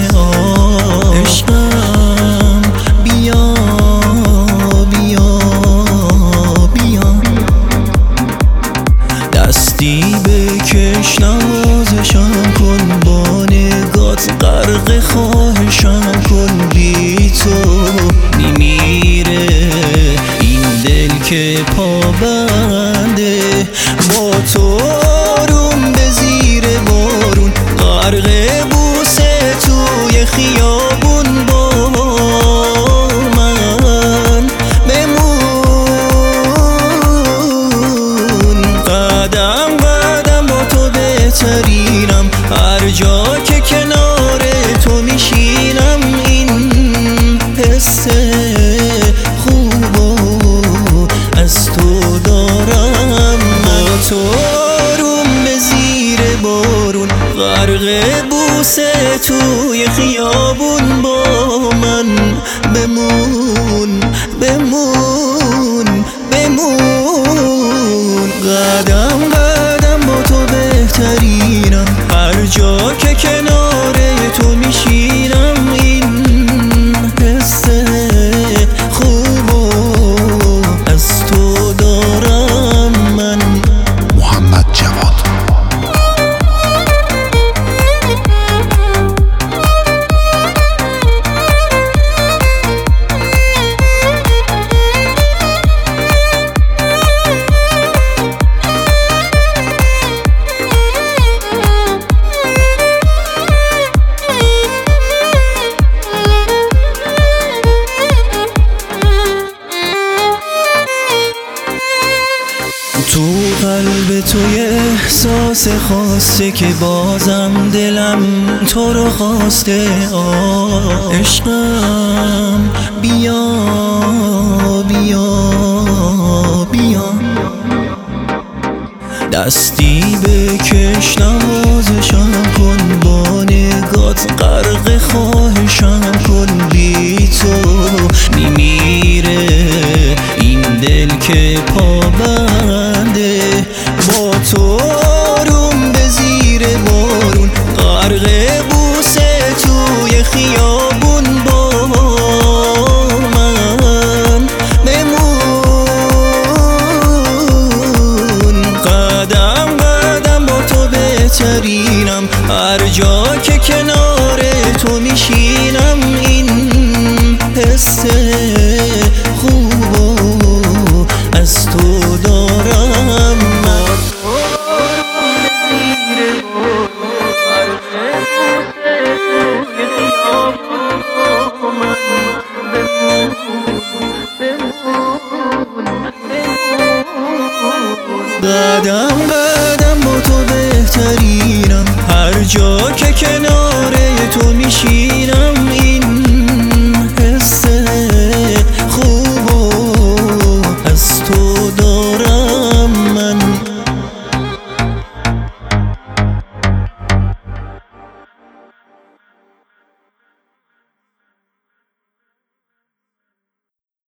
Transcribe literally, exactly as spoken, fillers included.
آه عشقم بیا بیا بیا دستی بکش نوازشم کن با نگات غرق خواهشم کن بی تو میمیره این دل که پابنده با تو روم به زیر بارون غرق بوسه توی خیابون با من بمون قدم قدم با تو بهترینم هر جا که کنار تو میشینم این حس خوبو از تو دارم با تو روم به زیر بارون غرق بوسه توی خیابون با من بمون بمون بمون قدم قدم با تو بهترینم هر جا که کنار تو میشینم این حس خوبو از تو دارم من. محمد جواد تو قلب توی احساس خاصه که بازم دلم تو رو خواسته آه عشقم بیا بیا بیا دستی بکش نوازشم کن با نگات غرق خواهشم کن بی تو میمیره این دل که پابنده با تو روم به زیر بارون غرق بوسه توی خیابون با من بمون قدم قدم با تو بهترینم هر جا که کنار تو میشی